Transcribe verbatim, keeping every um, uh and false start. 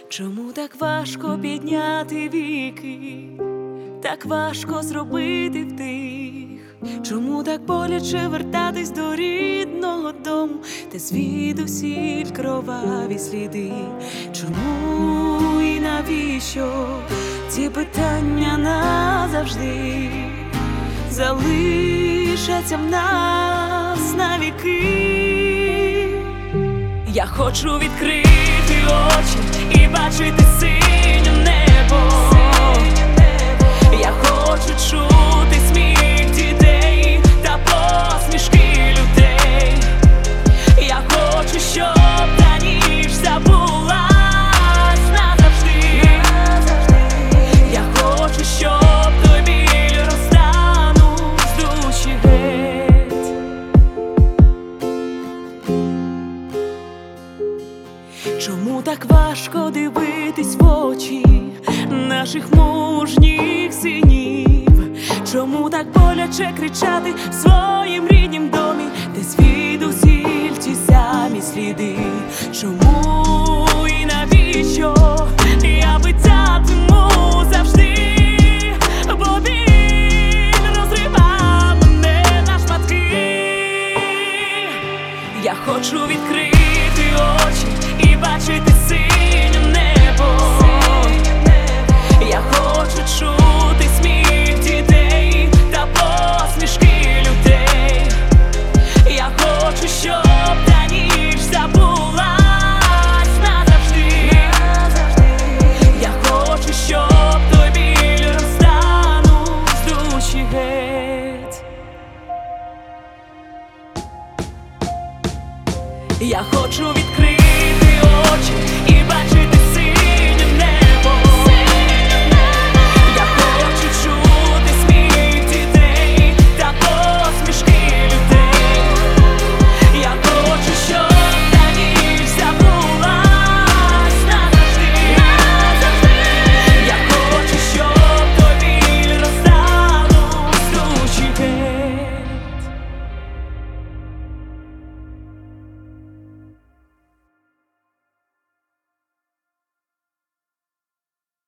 Чому так важко підняти віки, так важко зробити вдих? Чому так боляче вертатись до рідного дому, та звідусіль кроваві сліди? Чому і навіщо ці питання назавжди залишаться в нас навіки? Я хочу відкрити очі і бачити синє небо. Я хочу чути сміх дітей та посмішки людей. Я хочу, щоб та ніч забулась назавжди. Я хочу, щоб той біль розтанув з душі геть. Чому так важко дивитись в очі наших мужніх синів? Чому так боляче кричати в своїм ріднім домі, де звідусіль ті самі сліди? Чому і навіщо я питатиму завжди, бо біль розривав мене на шматки. Я хочу відкрити очі і бачити синє небо. Я хочу чути сміх дітей та посмішки людей. Я хочу, щоб та ніч забулась назавжди. Я хочу, щоб той біль розтанув з душі геть. Я хочу відкрити очі і бачити